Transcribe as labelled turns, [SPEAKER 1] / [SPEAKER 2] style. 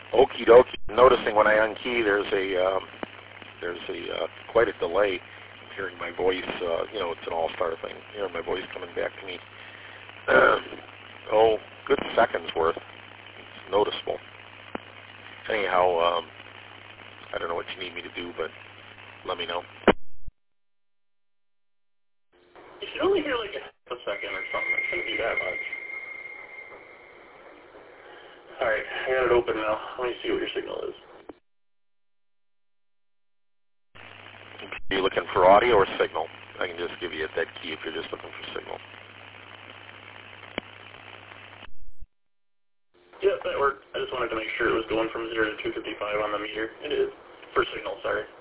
[SPEAKER 1] Okie dokie. Noticing when I unkey, there's a quite a delay. I'm hearing my voice. It's an all-star thing. Hearing my voice coming back to me. Good seconds worth. It's noticeable. Anyhow, I don't know what you need me to do, but let me know.
[SPEAKER 2] You should only hear like a second or something. It shouldn't be that much. Alright, I got it open now. Let me see what your signal is.
[SPEAKER 1] Are you looking for audio or signal? I can just give you a dead key if you're just looking for signal.
[SPEAKER 2] Yep, that worked. I just wanted to make sure it was going from 0 to 255 on the meter. It is. For signal, sorry.